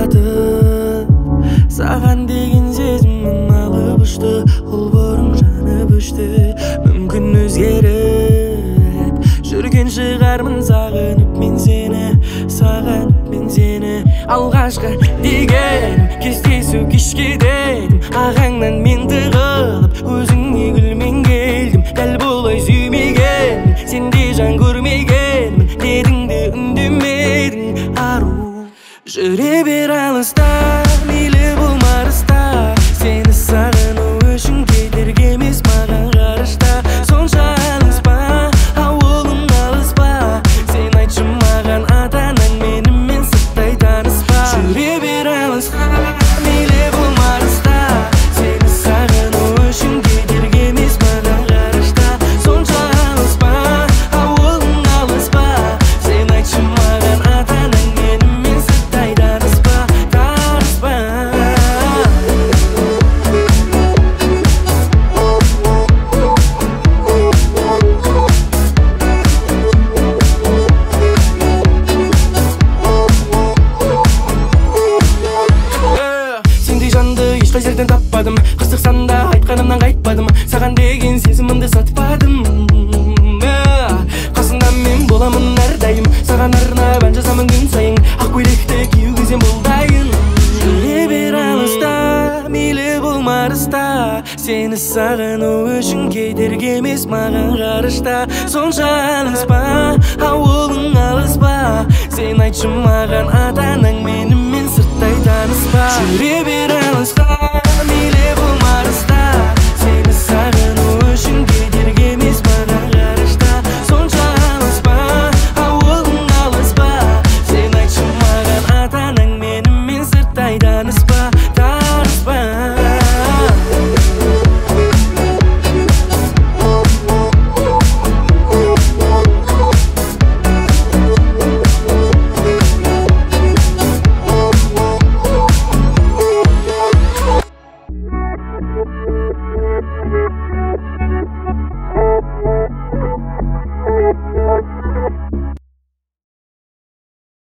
батып, саған деген сезімім алып ұшты, ол бұрын жанып өшті. Мүмкін өзгеріп жүрген шығармын, сағынып мен сені, алғашқы деген кездесу кешке дедім, ағаңнан мен тығылып өзіңе гүлмен келдім. Дәл болай сүймеген, сенде жан көрмегенмін, дедің де үндемедің. Ару жүре бер алыста, мейлі болмарыста, сені сағыну үшін кедергі емес маған ғарышта. Сонша алыспа, ауылың алыспа, сен айтшы маған ата-анаң менімен сырттай таныспа. Жүре бер алыста, мейлі болмарыста, сені сағыну үшін кедергі емес маған ғарышта. Сонша алыспа, ауылың алыспа, сен айтшы маған ата-анаң менімен сырттай таныспа. Сендей жанды ешқай жерден таппадым, қыстықсан да айтқанымнан қайтпадым, саған деген сезімімді сатпадым. Қасыңда мен боламын әрдайым, саған арнап ән жазамын күн сайын, ақ көйлекті киюге сен бол дайын. Жүре бер алыста, мейлі болмарыста, сені сағыну үшін кедергі емес маған ғарышта. Сонша алыспа, ауылың алыспа, сен айтшы маған ата-анаң менімен сырттай таныспа. Жүре бер алыста.